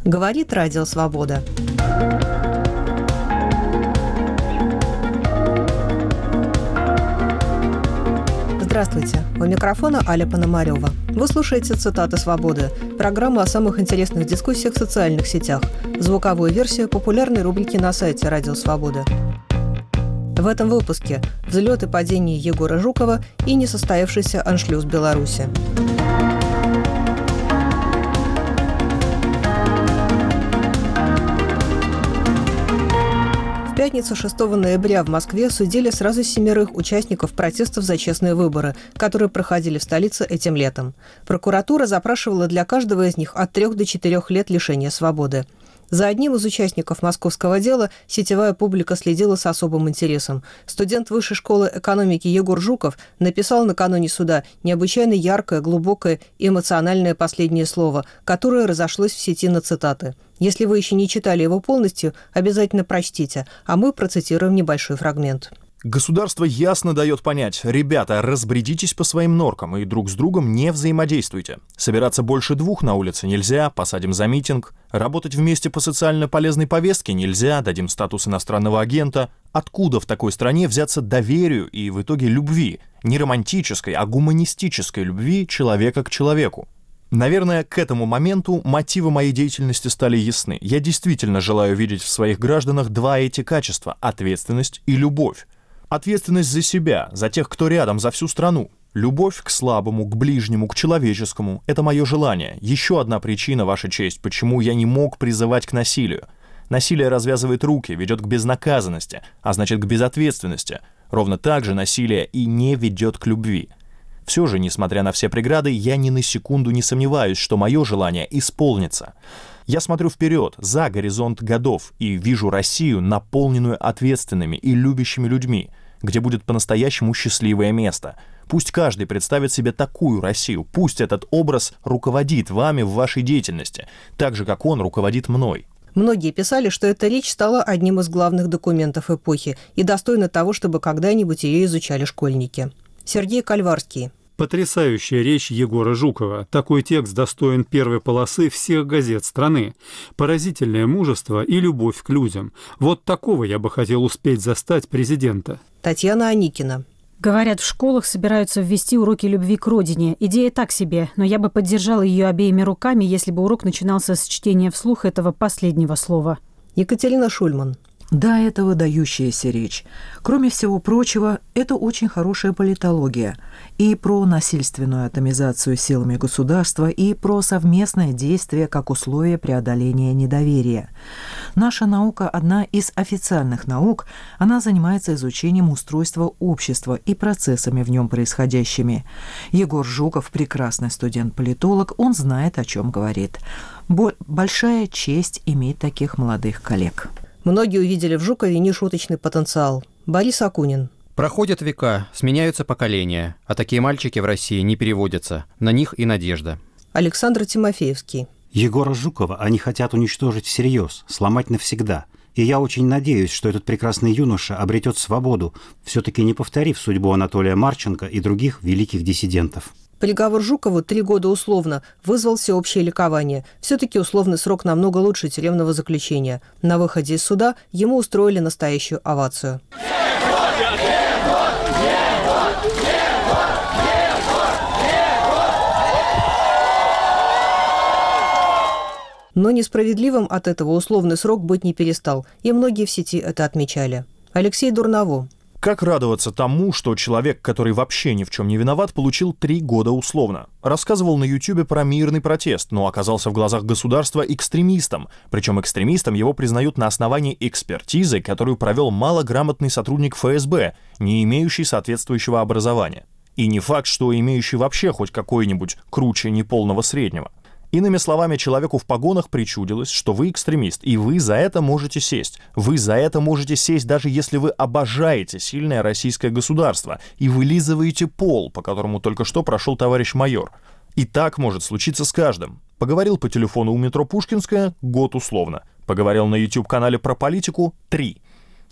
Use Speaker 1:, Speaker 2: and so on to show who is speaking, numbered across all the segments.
Speaker 1: Говорит Радио Свобода. Здравствуйте. У микрофона Аля Пономарева. Вы слушаете «Цитаты свободы», программу о самых интересных дискуссиях в социальных сетях, звуковую версию популярной рубрики на сайте Радио Свобода. В этом выпуске взлет и падение Егора Жукова и несостоявшийся аншлюз Беларуси. В пятницу 6 ноября в Москве судили сразу 7 участников протестов за честные выборы, которые проходили в столице этим летом. Прокуратура запрашивала для каждого из них от 3 до 4 лет лишения свободы. За одним из участников московского дела сетевая публика следила с особым интересом. Студент Высшей школы экономики Егор Жуков написал накануне суда необычайно яркое, глубокое и эмоциональное последнее слово, которое разошлось в сети на цитаты. Если вы еще не читали его полностью, обязательно прочтите, а мы процитируем небольшой фрагмент.
Speaker 2: Государство ясно дает понять: ребята, разбредитесь по своим норкам и друг с другом не взаимодействуйте. Собираться больше 2 на улице нельзя, посадим за митинг. Работать вместе по социально полезной повестке нельзя, дадим статус иностранного агента. Откуда в такой стране взяться доверию и в итоге любви? Не романтической, а гуманистической любви человека к человеку. Наверное, к этому моменту мотивы моей деятельности стали ясны. Я действительно желаю видеть в своих гражданах 2 эти качества – ответственность и любовь. Ответственность за себя, за тех, кто рядом, за всю страну. Любовь к слабому, к ближнему, к человеческому – это мое желание. Еще одна причина, Ваша честь, почему я не мог призывать к насилию. Насилие развязывает руки, ведет к безнаказанности, а значит к безответственности. Ровно так же насилие и не ведет к любви. Все же, несмотря на все преграды, я ни на секунду не сомневаюсь, что мое желание исполнится. Я смотрю вперед, за горизонт годов, и вижу Россию, наполненную ответственными и любящими людьми, где будет по-настоящему счастливое место. Пусть каждый представит себе такую Россию, пусть этот образ руководит вами в вашей деятельности, так же, как он руководит мной.
Speaker 1: Многие писали, что эта речь стала одним из главных документов эпохи и достойна того, чтобы когда-нибудь ее изучали школьники. Сергей Кальварский.
Speaker 3: Потрясающая речь Егора Жукова. Такой текст достоин первой полосы всех газет страны. Поразительное мужество и любовь к людям. Вот такого я бы хотел успеть застать президента.
Speaker 1: Татьяна Аникина.
Speaker 4: Говорят, в школах собираются ввести уроки любви к родине. Идея так себе, но я бы поддержала ее обеими руками, если бы урок начинался с чтения вслух этого последнего слова.
Speaker 1: Екатерина Шульман.
Speaker 5: Да, это выдающаяся речь. Кроме всего прочего, это очень хорошая политология. И про насильственную атомизацию силами государства, и про совместное действие как условие преодоления недоверия. Наша наука – одна из официальных наук. Она занимается изучением устройства общества и процессами в нем происходящими. Егор Жуков – прекрасный студент-политолог, он знает, о чем говорит. Большая честь иметь таких молодых коллег.
Speaker 1: Многие увидели в Жукове нешуточный потенциал. Борис Акунин.
Speaker 6: Проходят века, сменяются поколения, а такие мальчики в России не переводятся. На них и надежда.
Speaker 1: Александр Тимофеевский.
Speaker 7: Егора Жукова они хотят уничтожить всерьез, сломать навсегда. И я очень надеюсь, что этот прекрасный юноша обретет свободу, все-таки не повторив судьбу Анатолия Марченко и других великих диссидентов.
Speaker 1: Приговор Жукову 3 года условно вызвал всеобщее ликование. Все-таки условный срок намного лучше тюремного заключения. На выходе из суда ему устроили настоящую овацию. Но несправедливым от этого условный срок быть не перестал, и многие в сети это отмечали. Алексей Дурново.
Speaker 2: Как радоваться тому, что человек, который вообще ни в чем не виноват, получил 3 года условно? Рассказывал на Ютубе про мирный протест, но оказался в глазах государства экстремистом. Причем экстремистом его признают на основании экспертизы, которую провел малограмотный сотрудник ФСБ, не имеющий соответствующего образования. И не факт, что имеющий вообще хоть какой-нибудь круче неполного среднего. Иными словами, человеку в погонах причудилось, что вы экстремист, и вы за это можете сесть. Вы за это можете сесть, даже если вы обожаете сильное российское государство и вылизываете пол, по которому только что прошел товарищ майор. И так может случиться с каждым. Поговорил по телефону у метро Пушкинская — год условно. Поговорил на YouTube-канале про политику — 3.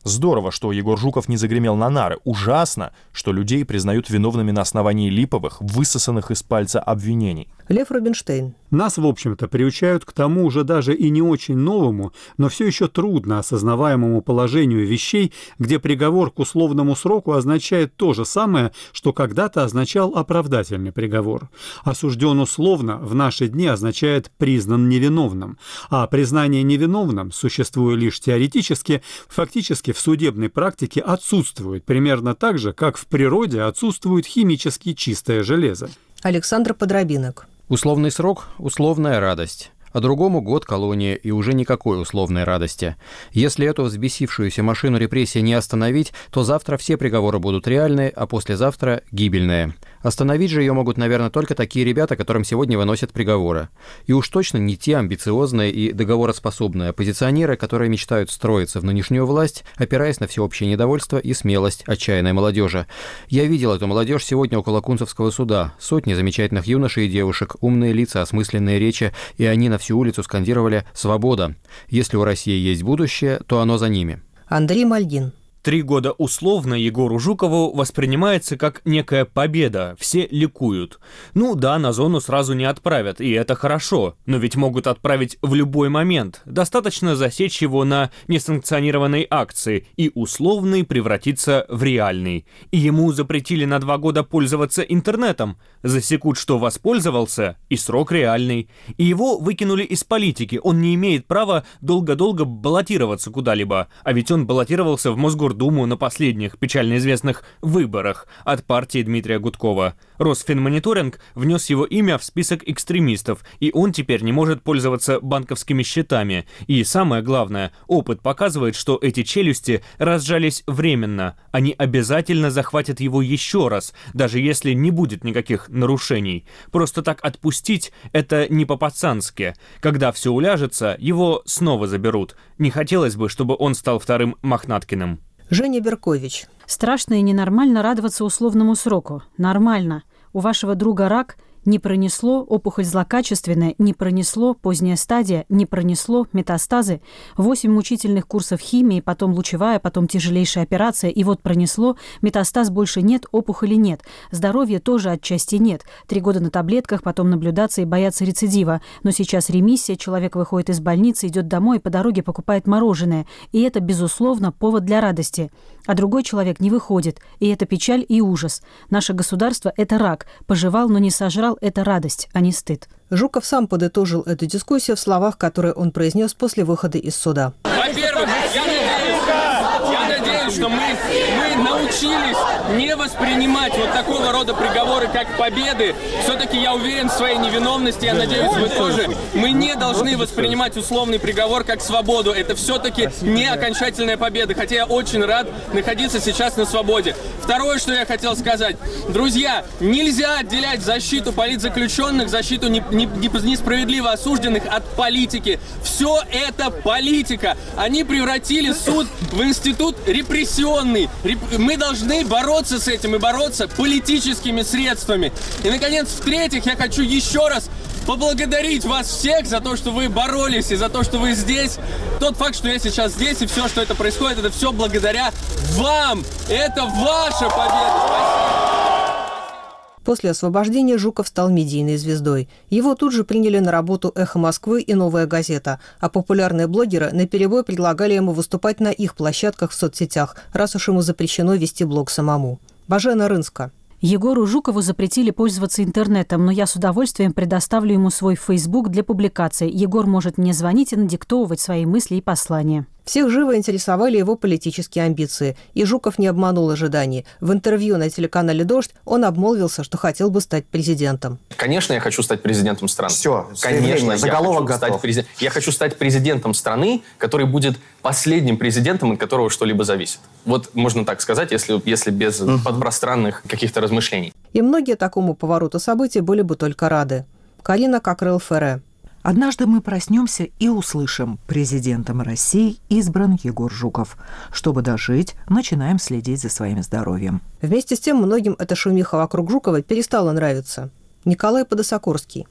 Speaker 2: Здорово, что Егор Жуков не загремел на нары. Ужасно, что людей признают виновными на основании липовых, высосанных из пальца обвинений.
Speaker 1: Лев Рубинштейн.
Speaker 3: Нас, в общем-то, приучают к тому уже даже и не очень новому, но все еще трудно осознаваемому положению вещей, где приговор к условному сроку означает то же самое, что когда-то означал оправдательный приговор. Осужден условно в наши дни означает признан невиновным, а признание невиновным, существуя лишь теоретически, фактически в судебной практике отсутствует, примерно так же, как в природе отсутствует химически чистое железо.
Speaker 1: Александр Подробинок.
Speaker 6: Условный срок – условная радость. А другому год колония и уже никакой условной радости. Если эту взбесившуюся машину репрессий не остановить, то завтра все приговоры будут реальные, а послезавтра – гибельные. Остановить же ее могут, наверное, только такие ребята, которым сегодня выносят приговоры. И уж точно не те амбициозные и договороспособные оппозиционеры, которые мечтают строиться в нынешнюю власть, опираясь на всеобщее недовольство и смелость отчаянной молодежи. Я видел эту молодежь сегодня около Кунцевского суда. Сотни замечательных юношей и девушек, умные лица, осмысленные речи, и они на всю улицу скандировали «Свобода». Если у России есть будущее, то оно за ними.
Speaker 1: Андрей Мальгин.
Speaker 8: 3 года условно Егору Жукову воспринимается как некая победа, все ликуют. Ну да, на зону сразу не отправят, и это хорошо, но ведь могут отправить в любой момент. Достаточно засечь его на несанкционированной акции, и условный превратится в реальный. И ему запретили на 2 года пользоваться интернетом. Засекут, что воспользовался, и срок реальный. И его выкинули из политики, он не имеет права долго-долго баллотироваться куда-либо, а ведь он баллотировался в Мосгордуму на последних печально известных выборах от партии Дмитрия Гудкова. Росфинмониторинг внес его имя в список экстремистов, и он теперь не может пользоваться банковскими счетами. И самое главное, опыт показывает, что эти челюсти разжались временно. Они обязательно захватят его еще раз, даже если не будет никаких нарушений. Просто так отпустить – это не по-пацански. Когда все уляжется, его снова заберут. Не хотелось бы, чтобы он стал вторым Мохнаткиным.
Speaker 1: Женя Беркович.
Speaker 4: Страшно и ненормально радоваться условному сроку. Нормально. У вашего друга рак – не пронесло, опухоль злокачественная, не пронесло, поздняя стадия, не пронесло, метастазы, 8 мучительных курсов химии, потом лучевая, потом тяжелейшая операция, и вот пронесло, метастаз больше нет, опухоли нет, здоровья тоже отчасти нет, 3 года на таблетках, потом наблюдаться и бояться рецидива, но сейчас ремиссия, человек выходит из больницы, идет домой, по дороге покупает мороженое, и это, безусловно, повод для радости. А другой человек не выходит, и это печаль и ужас. Наше государство – это рак, пожевал, но не сожрал – это радость, а не стыд.
Speaker 1: Жуков сам подытожил эту дискуссию в словах, которые он произнес после выхода из суда.
Speaker 9: Во-первых, я надеюсь, что мы научились не воспринимать вот такого рода приговоры как победы. Все-таки я уверен в своей невиновности, я надеюсь, вы тоже. Мы не должны воспринимать условный приговор как свободу. Это все-таки не окончательная победа, хотя я очень рад находиться сейчас на свободе. Второе, что я хотел сказать. Друзья, нельзя отделять защиту политзаключенных, защиту несправедливо осужденных от политики. Все это политика. Они превратили суд в институт репрессионный. Мы должны бороться с этим и бороться политическими средствами. И, наконец, в-третьих, я хочу еще раз поблагодарить вас всех за то, что вы боролись и за то, что вы здесь. Тот факт, что я сейчас здесь и все, что это происходит, это все благодаря вам. Это ваша победа. Спасибо.
Speaker 1: После освобождения Жуков стал медийной звездой. Его тут же приняли на работу «Эхо Москвы» и «Новая газета», а популярные блогеры наперебой предлагали ему выступать на их площадках в соцсетях, раз уж ему запрещено вести блог самому. Бажена Рынска.
Speaker 4: Егору Жукову запретили пользоваться интернетом, но я с удовольствием предоставлю ему свой Facebook для публикации. Егор может мне звонить и надиктовывать свои мысли и послания.
Speaker 1: Всех живо интересовали его политические амбиции, и Жуков не обманул ожиданий. В интервью на телеканале «Дождь» он обмолвился, что хотел бы стать президентом.
Speaker 10: Конечно, я хочу стать президентом страны.
Speaker 11: Все,
Speaker 10: конечно,
Speaker 11: заголовок готов.
Speaker 10: Я хочу стать президентом страны, который будет последним президентом, от которого что-либо зависит. Вот можно так сказать, если без подпространных каких-то размышлений.
Speaker 1: И многие такому повороту событий были бы только рады. Карина Кокрелл-Ферре.
Speaker 5: Однажды мы проснемся и услышим: президентом России избран Егор Жуков. Чтобы дожить, начинаем следить за своим здоровьем.
Speaker 1: Вместе с тем многим эта шумиха вокруг Жукова перестала нравиться. Николай Подосокорский.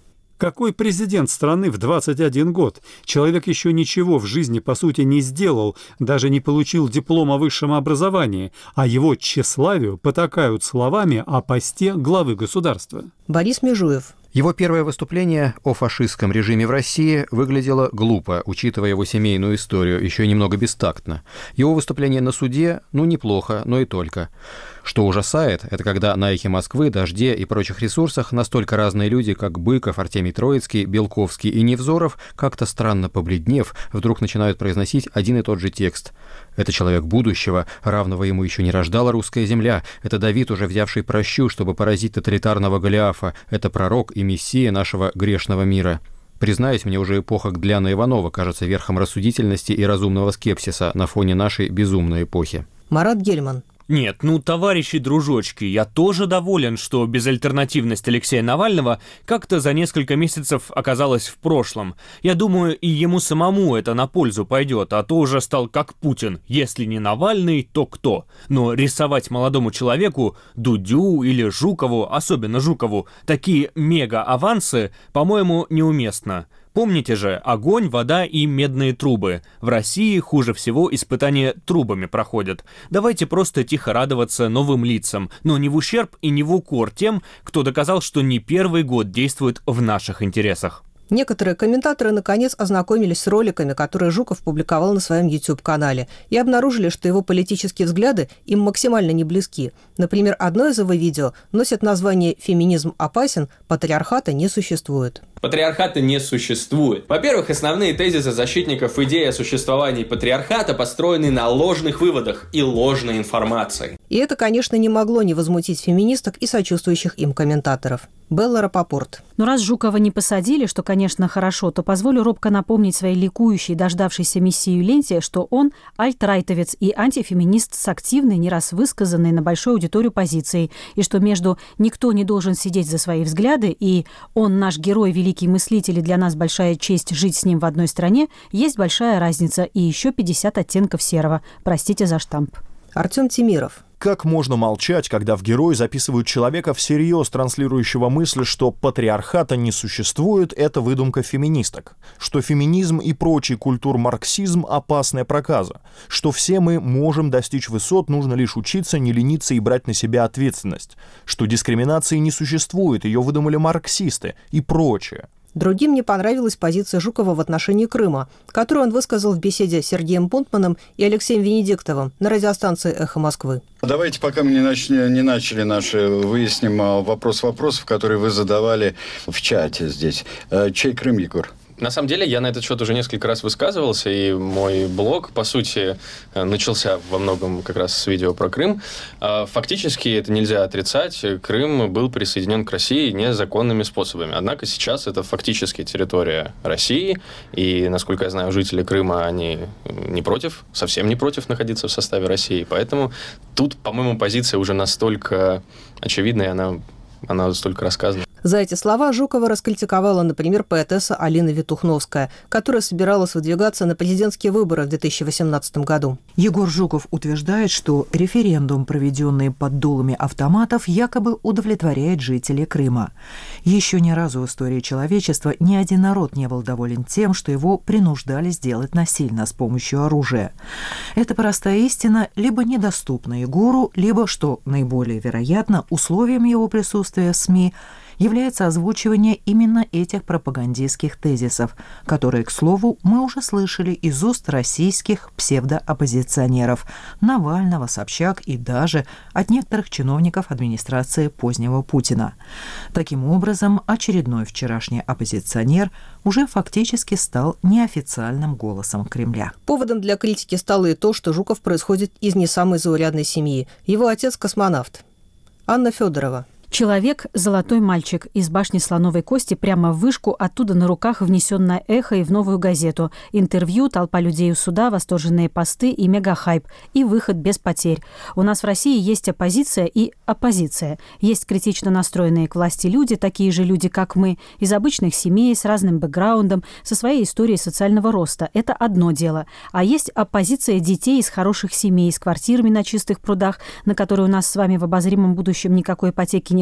Speaker 3: Какой президент страны в 21 год? Человек еще ничего в жизни, по сути, не сделал, даже не получил диплом о высшем образовании, а его тщеславию потакают словами о посте главы государства.
Speaker 1: Борис Межуев.
Speaker 6: Его первое выступление о фашистском режиме в России выглядело глупо, учитывая его семейную историю, еще немного бестактно. Его выступление на суде, неплохо, но и только. Что ужасает, это когда на «Эхе Москвы», «Дожде» и прочих ресурсах настолько разные люди, как Быков, Артемий Троицкий, Белковский и Невзоров, как-то странно побледнев, вдруг начинают произносить один и тот же текст. Это человек будущего, равного ему еще не рождала русская земля. Это Давид, уже взявший прощу, чтобы поразить тоталитарного Голиафа. Это пророк и мессия нашего грешного мира. Признаюсь, мне уже эпоха Гдляна Иванова кажется верхом рассудительности и разумного скепсиса на фоне нашей безумной эпохи.
Speaker 1: Марат Гельман.
Speaker 8: Нет, товарищи дружочки, я тоже доволен, что безальтернативность Алексея Навального как-то за несколько месяцев оказалась в прошлом. Я думаю, и ему самому это на пользу пойдет, а то уже стал как Путин. Если не Навальный, то кто? Но рисовать молодому человеку, Дудю или Жукову, особенно Жукову, такие мега-авансы, по-моему, неуместно. Помните же, огонь, вода и медные трубы. В России хуже всего испытания трубами проходят. Давайте просто тихо радоваться новым лицам, но не в ущерб и не в укор тем, кто доказал, что не первый год действует в наших интересах.
Speaker 1: Некоторые комментаторы, наконец, ознакомились с роликами, которые Жуков публиковал на своем YouTube-канале, и обнаружили, что его политические взгляды им максимально не близки. Например, одно из его видео носит название «Феминизм опасен, патриархата не существует».
Speaker 11: Патриархата не существует. Во-первых, основные тезисы защитников идеи о существовании патриархата построены на ложных выводах и ложной информации.
Speaker 1: И это, конечно, не могло не возмутить феминисток и сочувствующих им комментаторов. Белла Рапопорт.
Speaker 4: Но раз Жукова не посадили, что, конечно, хорошо, то позволю робко напомнить своей ликующей, дождавшейся мессию ленте, что он альтрайтовец и антифеминист с активной, не раз высказанной на большую аудиторию позицией, и что между «никто не должен сидеть за свои взгляды» и «он наш герой, великий мыслитель, и для нас большая честь жить с ним в одной стране» есть большая разница и еще 50 оттенков серого. Простите за штамп.
Speaker 1: Артем Темиров.
Speaker 2: Как можно молчать, когда в герой записывают человека, всерьез транслирующего мысль, что патриархата не существует, это выдумка феминисток, что феминизм и прочий культур-марксизм – опасная проказа, что все мы можем достичь высот, нужно лишь учиться, не лениться и брать на себя ответственность, что дискриминации не существует, ее выдумали марксисты и прочее.
Speaker 1: Другим не понравилась позиция Жукова в отношении Крыма, которую он высказал в беседе с Сергеем Пунтманом и Алексеем Венедиктовым на радиостанции «Эхо Москвы».
Speaker 12: Давайте, пока мы не начали наши, выясним вопрос вопросов, которые вы задавали в чате здесь. Чей Крым, Егор?
Speaker 10: На самом деле, я на этот счет уже несколько раз высказывался, и мой блог, по сути, начался во многом как раз с видео про Крым. Фактически, это нельзя отрицать, Крым был присоединен к России незаконными способами. Однако сейчас это фактически территория России, и, насколько я знаю, жители Крыма, они не против, совсем не против находиться в составе России. Поэтому тут, по-моему, позиция уже настолько очевидная, она настолько рассказана.
Speaker 1: За эти слова Жукова раскритиковала, например, поэтесса Алина Витухновская, которая собиралась выдвигаться на президентские выборы в 2018 году.
Speaker 5: Егор Жуков утверждает, что референдум, проведенный под дулами автоматов, якобы удовлетворяет жителей Крыма. Еще ни разу в истории человечества ни один народ не был доволен тем, что его принуждали сделать насильно с помощью оружия. Эта простая истина либо недоступна Егору, либо, что наиболее вероятно, условием его присутствия в СМИ является озвучивание именно этих пропагандистских тезисов, которые, к слову, мы уже слышали из уст российских псевдооппозиционеров Навального, Собчак и даже от некоторых чиновников администрации позднего Путина. Таким образом, очередной вчерашний оппозиционер уже фактически стал неофициальным голосом Кремля.
Speaker 1: Поводом для критики стало и то, что Жуков происходит из не самой заурядной семьи. Его отец – космонавт. Анна Федорова.
Speaker 4: Человек – золотой мальчик. Из башни Слоновой Кости прямо в вышку, оттуда на руках внесенное «Эхо» и в «Новую газету». Интервью, толпа людей у суда, восторженные посты и мега-хайп. И выход без потерь. У нас в России есть оппозиция и оппозиция. Есть критично настроенные к власти люди, такие же люди, как мы, из обычных семей, с разным бэкграундом, со своей историей социального роста. Это одно дело. А есть оппозиция детей из хороших семей, с квартирами на чистых прудах, на которые у нас с вами в обозримом будущем никакой ипотеки не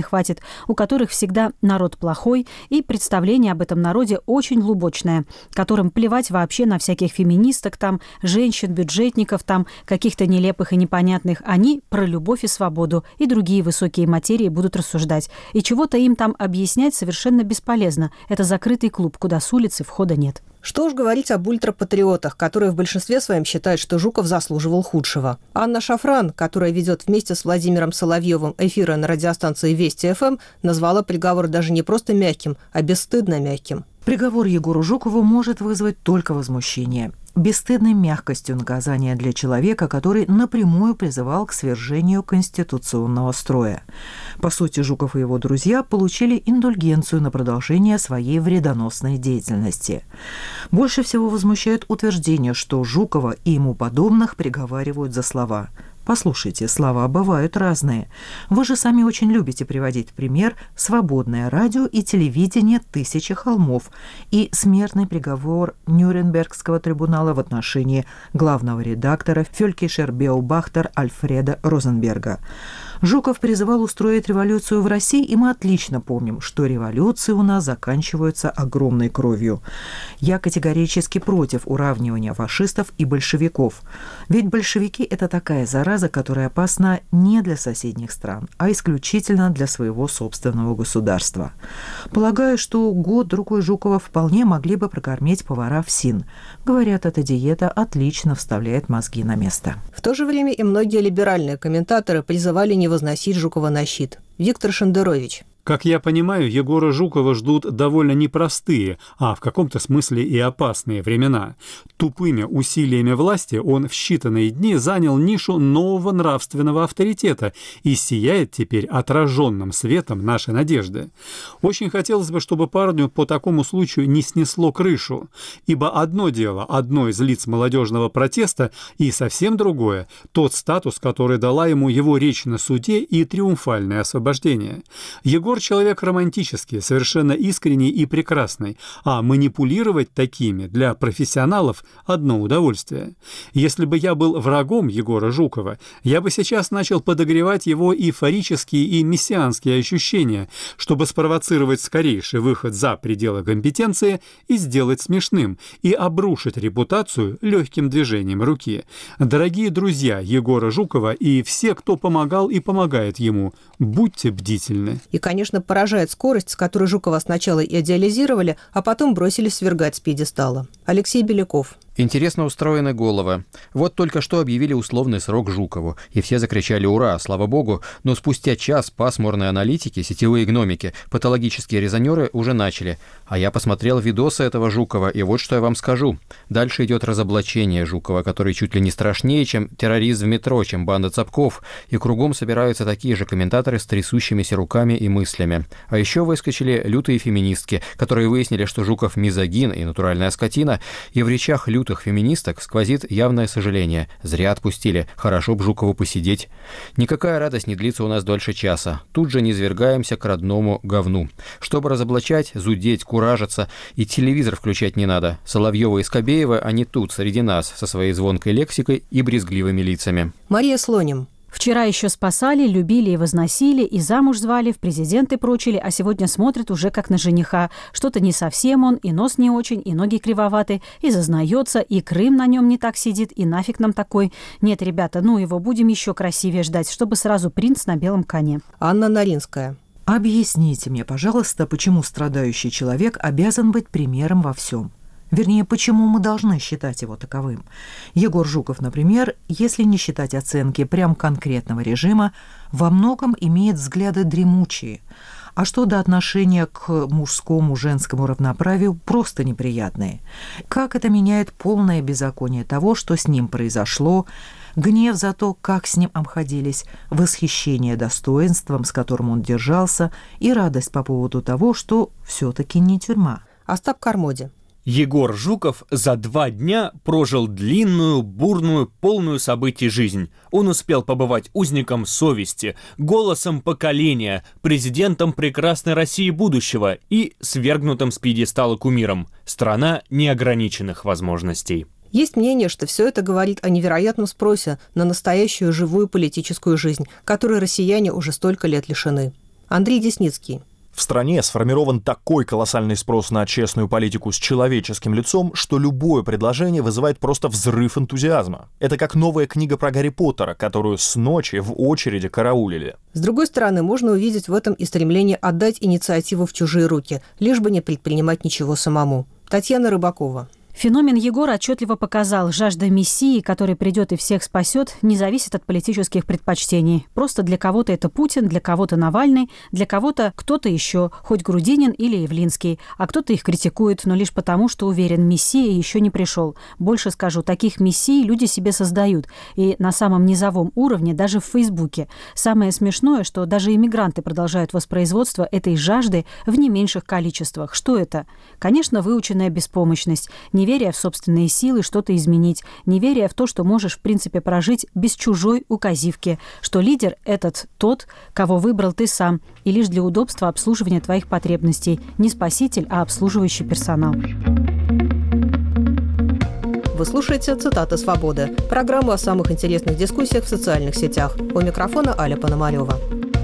Speaker 4: не хватит, у которых всегда народ плохой и представление об этом народе очень лубочное, которым плевать вообще на всяких феминисток, там, женщин, бюджетников, там, каких-то нелепых и непонятных. Они про любовь и свободу и другие высокие материи будут рассуждать. И чего-то им там объяснять совершенно бесполезно. Это закрытый клуб, куда с улицы входа нет.
Speaker 1: Что уж говорить об ультрапатриотах, которые в большинстве своем считают, что Жуков заслуживал худшего. Анна Шафран, которая ведет вместе с Владимиром Соловьевым эфиры на радиостанции Вести ФМ, назвала приговор даже не просто мягким, а бесстыдно мягким.
Speaker 5: Приговор Егору Жукову может вызвать только возмущение. Бесстыдной мягкостью наказания для человека, который напрямую призывал к свержению конституционного строя. По сути, Жуков и его друзья получили индульгенцию на продолжение своей вредоносной деятельности. Больше всего возмущает утверждение, что Жукова и ему подобных приговаривают за слова. Послушайте, слова бывают разные. Вы же сами очень любите приводить в пример свободное радио и телевидение «Тысячи холмов» и смертный приговор Нюрнбергского трибунала в отношении главного редактора Фелькишер Беобахтер Альфреда Розенберга. Жуков призывал устроить революцию в России, и мы отлично помним, что революции у нас заканчиваются огромной кровью. Я категорически против уравнивания фашистов и большевиков. Ведь большевики – это такая зараза, которая опасна не для соседних стран, а исключительно для своего собственного государства. Полагаю, что год-другой Жукова вполне могли бы прокормить повара в СИН. Говорят, эта диета отлично вставляет мозги на место.
Speaker 1: В то же время и многие либеральные комментаторы призывали не возносить Жукова на щит. Виктор Шендерович.
Speaker 3: Как я понимаю, Егора Жукова ждут довольно непростые, а в каком-то смысле и опасные времена. Тупыми усилиями власти он в считанные дни занял нишу нового нравственного авторитета и сияет теперь отраженным светом нашей надежды. Очень хотелось бы, чтобы парню по такому случаю не снесло крышу, ибо одно дело, одно из лиц молодежного протеста, и совсем другое – тот статус, который дала ему его речь на суде и триумфальное освобождение. Егор человек романтический, совершенно искренний и прекрасный, а манипулировать такими для профессионалов – одно удовольствие. Если бы я был врагом Егора Жукова, я бы сейчас начал подогревать его эйфорические и мессианские ощущения, чтобы спровоцировать скорейший выход за пределы компетенции и сделать смешным, и обрушить репутацию легким движением руки. Дорогие друзья Егора Жукова и все, кто помогал и помогает ему, будьте бдительны.
Speaker 1: И, конечно, поражает скорость, с которой Жукова сначала идеализировали, а потом бросили свергать с пьедестала. Алексей Беляков.
Speaker 6: Интересно устроены головы. Вот только что объявили условный срок Жукову, и все закричали «Ура!», слава богу, но спустя час пасмурные аналитики, сетевые гномики, патологические резонеры уже начали. А я посмотрел видосы этого Жукова, и вот что я вам скажу. Дальше идет разоблачение Жукова, который чуть ли не страшнее, чем терроризм в метро, чем банда цапков, и кругом собираются такие же комментаторы с трясущимися руками и мыслями. А еще выскочили лютые феминистки, которые выяснили, что Жуков мизогин и натуральная скотина, и в речах лютых феминисток сквозит явное сожаление. Зря отпустили, хорошо б Жукову посидеть. Никакая радость не длится у нас дольше часа. Тут же низвергаемся к родному говну. Чтобы разоблачать, зудеть, куражиться, и телевизор включать не надо. Соловьёва и Скобеева, они тут, среди нас, со своей звонкой лексикой и брезгливыми лицами.
Speaker 1: Мария Слоним.
Speaker 4: Вчера еще спасали, любили и возносили, и замуж звали, в президенты прочили, а сегодня смотрят уже как на жениха. Что-то не совсем он, и нос не очень, и ноги кривоваты, и зазнается, и Крым на нем не так сидит, и нафиг нам такой. Нет, ребята, ну его будем еще красивее ждать, чтобы сразу принц на белом коне.
Speaker 1: Анна Наринская.
Speaker 5: Объясните мне, пожалуйста, почему страдающий человек обязан быть примером во всем? Вернее, почему мы должны считать его таковым? Егор Жуков, например, если не считать оценки прям конкретного режима, во многом имеет взгляды дремучие. А что до отношения к мужскому, женскому равноправию, просто неприятные. Как это меняет полное беззаконие того, что с ним произошло, гнев за то, как с ним обходились, восхищение достоинством, с которым он держался, и радость по поводу того, что все-таки не тюрьма.
Speaker 1: Остап Кармоди.
Speaker 8: Егор Жуков за 2 дня прожил длинную, бурную, полную событий жизнь. Он успел побывать узником совести, голосом поколения, президентом прекрасной России будущего и свергнутым с пьедестала кумиром. Страна неограниченных возможностей.
Speaker 1: Есть мнение, что все это говорит о невероятном спросе на настоящую живую политическую жизнь, которой россияне уже столько лет лишены. Андрей Десницкий.
Speaker 2: В стране сформирован такой колоссальный спрос на честную политику с человеческим лицом, что любое предложение вызывает просто взрыв энтузиазма. Это как новая книга про Гарри Поттера, которую с ночи в очереди караулили.
Speaker 1: С другой стороны, можно увидеть в этом и стремление отдать инициативу в чужие руки, лишь бы не предпринимать ничего самому. Татьяна Рыбакова.
Speaker 4: Феномен Егора отчетливо показал, жажда мессии, который придет и всех спасет, не зависит от политических предпочтений. Просто для кого-то это Путин, для кого-то Навальный, для кого-то кто-то еще, хоть Грудинин или Явлинский. А кто-то их критикует, но лишь потому, что уверен, мессия еще не пришел. Больше скажу, таких мессий люди себе создают. И на самом низовом уровне, даже в Фейсбуке. Самое смешное, что даже иммигранты продолжают воспроизводство этой жажды в не меньших количествах. Что это? Конечно, выученная беспомощность. Неверие в собственные силы что-то изменить, неверие в то, что можешь, в принципе, прожить без чужой указивки, что лидер этот тот, кого выбрал ты сам, и лишь для удобства обслуживания твоих потребностей. Не спаситель, а обслуживающий персонал.
Speaker 1: Вы слушаете «Цитаты свободы», программу о самых интересных дискуссиях в социальных сетях. У микрофона Аля Пономарева.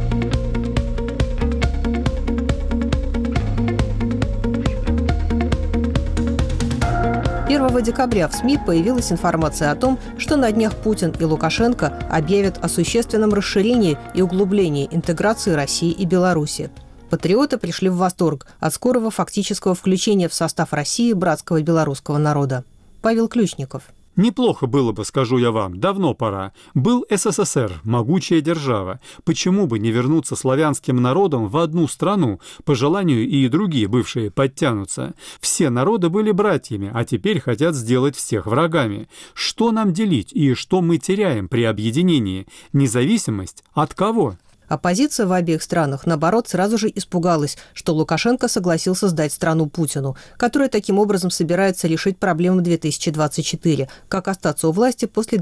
Speaker 1: 1 декабря в СМИ появилась информация о том, что на днях Путин и Лукашенко объявят о существенном расширении и углублении интеграции России и Беларуси. Патриоты пришли в восторг от скорого фактического включения в состав России братского белорусского народа. Павел Ключников.
Speaker 3: Неплохо было бы, скажу я вам, давно пора. Был СССР, могучая держава. Почему бы не вернуться славянским народам в одну страну? По желанию и другие бывшие подтянутся. Все народы были братьями, а теперь хотят сделать всех врагами. Что нам делить и что мы теряем при объединении? Независимость? От кого?
Speaker 1: Оппозиция в обеих странах, наоборот, сразу же испугалась, что Лукашенко согласился сдать страну Путину, который таким образом собирается решить проблемы 2024, как остаться у власти после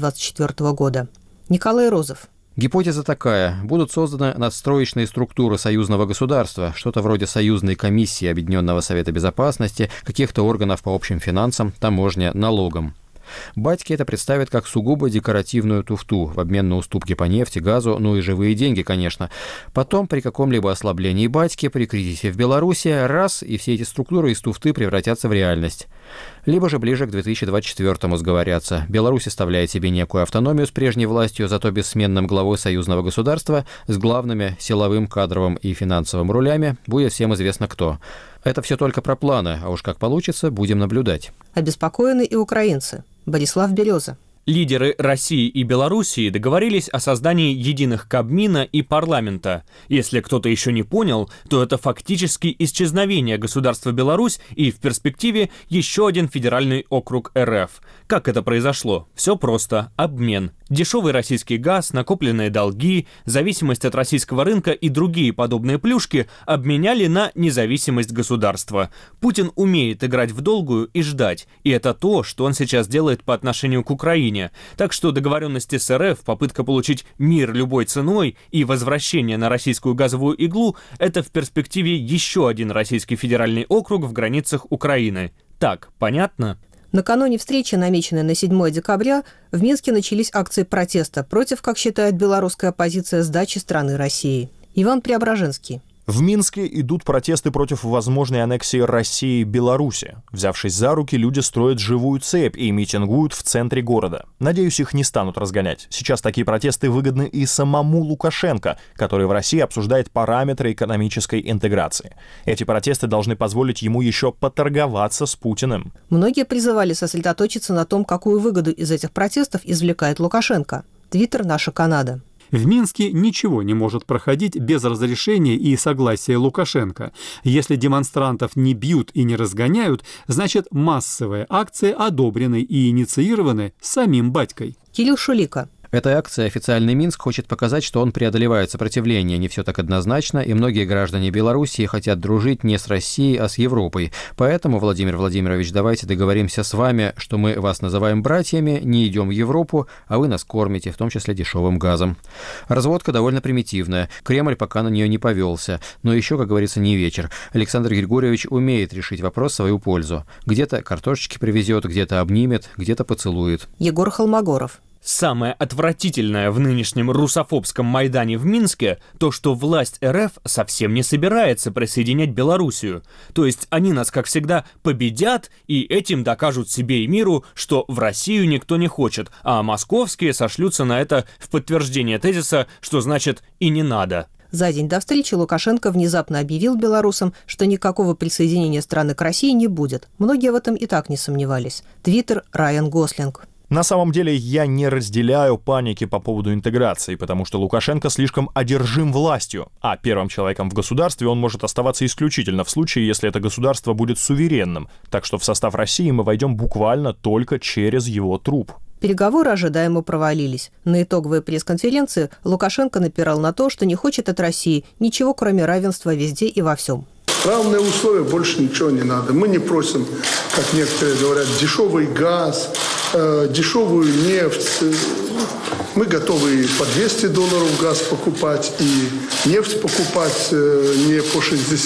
Speaker 1: 2024 года. Николай Розов.
Speaker 6: Гипотеза такая. Будут созданы надстроечные структуры союзного государства, что-то вроде союзной комиссии Объединенного Совета Безопасности, каких-то органов по общим финансам, таможня, налогам. Батьки это представят как сугубо декоративную туфту в обмен на уступки по нефти, газу, ну и живые деньги, конечно. Потом при каком-либо ослаблении батьки, при кризисе в Беларуси, раз, и все эти структуры из туфты превратятся в реальность. Либо же ближе к 2024-му сговорятся. Беларусь оставляет себе некую автономию с прежней властью, зато бессменным главой союзного государства с главными силовым, кадровым и финансовым рулями будет всем известно кто. Это все только про планы, а уж как получится, будем наблюдать.
Speaker 1: Обеспокоены и украинцы. Борислав Береза.
Speaker 8: Лидеры России и Белоруссии договорились о создании единых Кабмина и парламента. Если кто-то еще не понял, то это фактически исчезновение государства Беларусь и в перспективе еще один федеральный округ РФ. Как это произошло? Все просто. Обмен. Дешевый российский газ, накопленные долги, зависимость от российского рынка и другие подобные плюшки обменяли на независимость государства. Путин умеет играть в долгую и ждать. И это то, что он сейчас делает по отношению к Украине. Так что договоренности с РФ, попытка получить мир любой ценой и возвращение на российскую газовую иглу – это в перспективе еще один российский федеральный округ в границах Украины. Так, понятно?
Speaker 1: Накануне встречи, намеченной на 7 декабря, в Минске начались акции протеста против, как считает белорусская оппозиция, сдачи страны России. Иван Преображенский.
Speaker 2: В Минске идут протесты против возможной аннексии России и Беларуси. Взявшись за руки, люди строят живую цепь и митингуют в центре города. Надеюсь, их не станут разгонять. Сейчас такие протесты выгодны и самому Лукашенко, который в России обсуждает параметры экономической интеграции. Эти протесты должны позволить ему еще поторговаться с Путиным.
Speaker 1: Многие призывали сосредоточиться на том, какую выгоду из этих протестов извлекает Лукашенко. Твиттер «Наша Канада».
Speaker 3: В Минске ничего не может проходить без разрешения и согласия Лукашенко. Если демонстрантов не бьют и не разгоняют, значит массовые акции одобрены и инициированы самим батькой.
Speaker 1: Кирилл Шулика.
Speaker 6: Этой акцией официальный Минск хочет показать, что он преодолевает сопротивление. Не все так однозначно, и многие граждане Белоруссии хотят дружить не с Россией, а с Европой. Поэтому, Владимир Владимирович, давайте договоримся с вами, что мы вас называем братьями, не идем в Европу, а вы нас кормите, в том числе дешевым газом. Разводка довольно примитивная. Кремль пока на нее не повелся. Но еще, как говорится, не вечер. Александр Григорьевич умеет решить вопрос в свою пользу. Где-то картошечки привезет, где-то обнимет, где-то поцелует.
Speaker 1: Егор Холмогоров.
Speaker 8: Самое отвратительное в нынешнем русофобском Майдане в Минске – то, что власть РФ совсем не собирается присоединять Белоруссию. То есть они нас, как всегда, победят и этим докажут себе и миру, что в Россию никто не хочет, а московские сошлются на это в подтверждение тезиса, что значит «и не надо».
Speaker 1: За день до встречи Лукашенко внезапно объявил белорусам, что никакого присоединения страны к России не будет. Многие в этом и так не сомневались. Твиттер Райан Гослинг.
Speaker 2: На самом деле я не разделяю паники по поводу интеграции, потому что Лукашенко слишком одержим властью, а первым человеком в государстве он может оставаться исключительно в случае, если это государство будет суверенным, так что в состав России мы войдем буквально только через его труп.
Speaker 1: Переговоры ожидаемо провалились. На итоговой пресс-конференции Лукашенко напирал на то, что не хочет от России ничего, кроме равенства везде и во всем.
Speaker 13: Равные условия, больше ничего не надо. Мы не просим, как некоторые говорят, дешевый газ, дешевую нефть. Мы готовы по $200 газ покупать и нефть покупать не по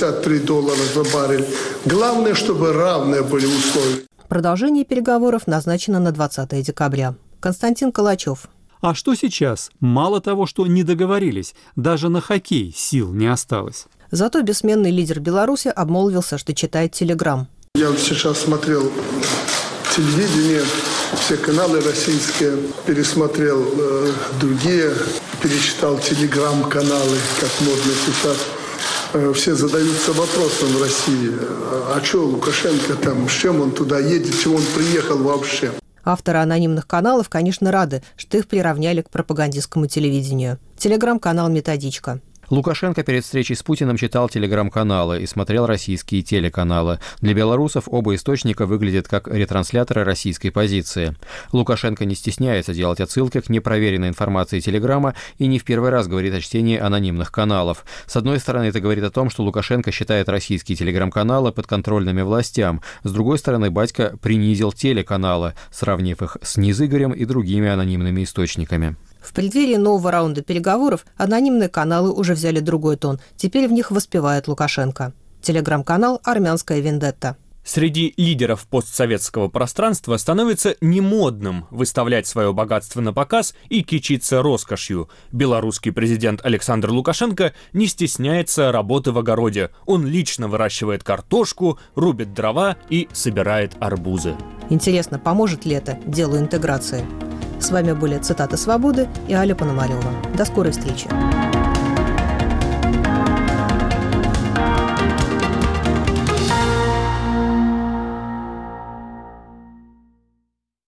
Speaker 13: $63 за баррель. Главное, чтобы равные были условия.
Speaker 1: Продолжение переговоров назначено на 20 декабря. Константин Калачев.
Speaker 3: А что сейчас? Мало того, что не договорились, даже на хоккей сил не осталось.
Speaker 1: Зато бессменный лидер Беларуси обмолвился, что читает Телеграм.
Speaker 13: Я сейчас смотрел телевидение, все каналы российские, пересмотрел другие, перечитал Телеграм-каналы, как модно сейчас. Все задаются вопросом в России, а что Лукашенко там, с чем он туда едет, чего он приехал вообще?
Speaker 1: Авторы анонимных каналов, конечно, рады, что их приравняли к пропагандистскому телевидению. Телеграм-канал «Методичка».
Speaker 6: Лукашенко перед встречей с Путиным читал телеграм-каналы и смотрел российские телеканалы. Для белорусов оба источника выглядят как ретрансляторы российской позиции. Лукашенко не стесняется делать отсылки к непроверенной информации телеграма и не в первый раз говорит о чтении анонимных каналов. С одной стороны, это говорит о том, что Лукашенко считает российские телеграм-каналы подконтрольными властям. С другой стороны, батька принизил телеканалы, сравнив их с Низыгорем и другими анонимными источниками.
Speaker 1: В преддверии нового раунда переговоров анонимные каналы уже взяли другой тон. Теперь в них воспевает Лукашенко. Телеграм-канал «Армянская вендетта».
Speaker 8: Среди лидеров постсоветского пространства становится немодным выставлять свое богатство на показ и кичиться роскошью. Белорусский президент Александр Лукашенко не стесняется работы в огороде. Он лично выращивает картошку, рубит дрова и собирает арбузы.
Speaker 1: Интересно, поможет ли это делу интеграции? С вами были «Цитаты свободы» и Аля Пономарева. До скорой встречи.